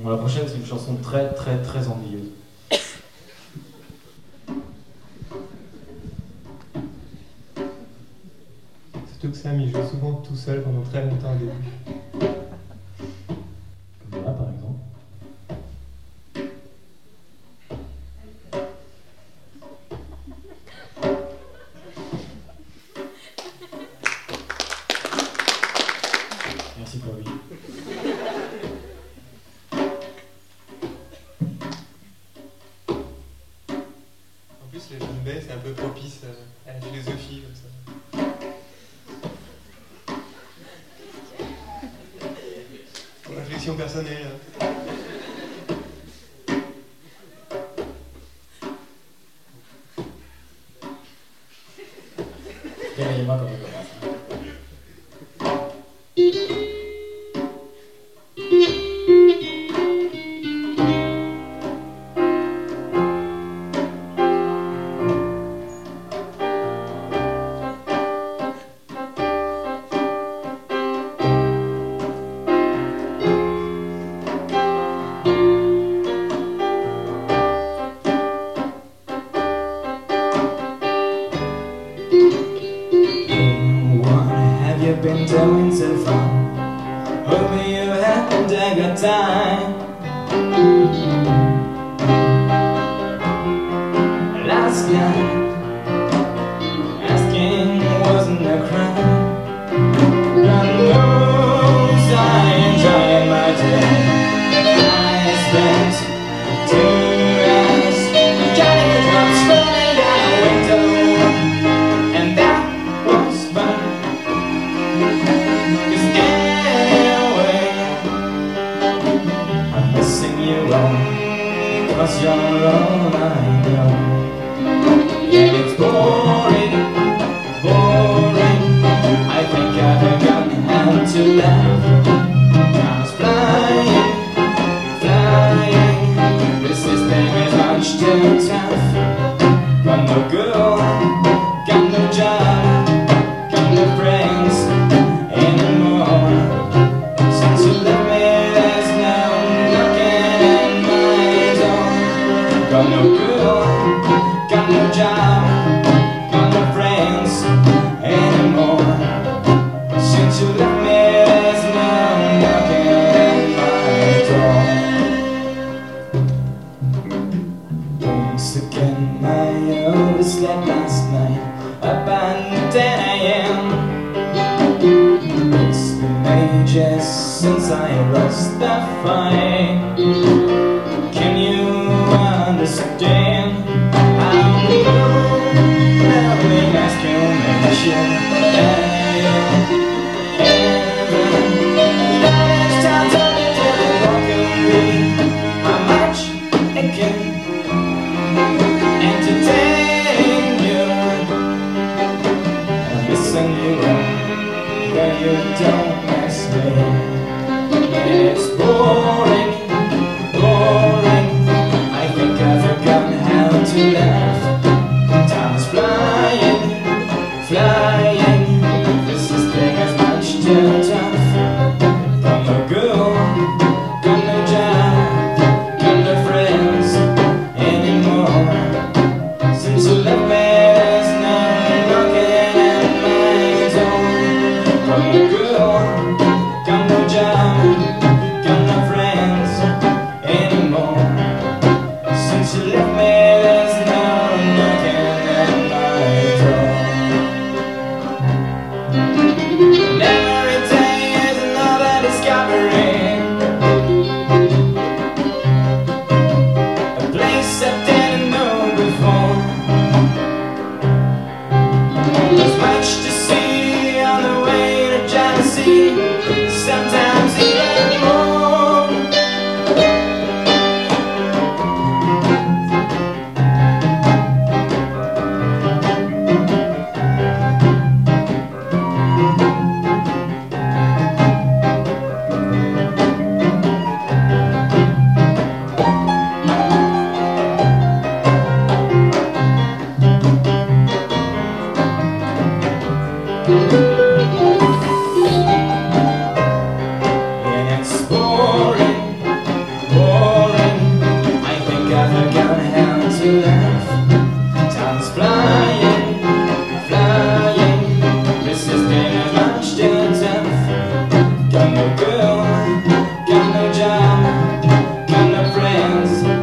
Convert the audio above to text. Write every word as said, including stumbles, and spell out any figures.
Bon, la prochaine, c'est une chanson très, très, très ennuyeuse. Surtout que Sam, il joue souvent tout seul pendant très longtemps au début. Comme là, par exemple. Merci pour lui. En plus, les jeunes baies, c'est un peu propice à la philosophie, comme ça. Pour réflexion personnelle. Réveillez-moi quand on commence. Been doing so far. Hoping you haven't a good time. Last night, asking wasn't a crime. God knows I enjoyed my day. I spent two hours counting drops falling down the window, and that was fun. Cause you're all I know. Yeah, it's boring, boring. I think I forgotten how to laugh. I was flying, flying. This system is much too tough. Got no girl, got no job, got no friends anymore. Since you left me, there's no knocking at my door. Got no girl, got no job, got no friends anymore. Since you left me, there's no knocking at my door. Once again, I overslept last night, about ten a m It's been ages since I lost the fight. Can you understand how loving exclamation ever last time turning to the walk of me? How much it can entertain you. I'm missing you where you don't miss me. It's boring, boring. I think I've forgotten how to jam and the friends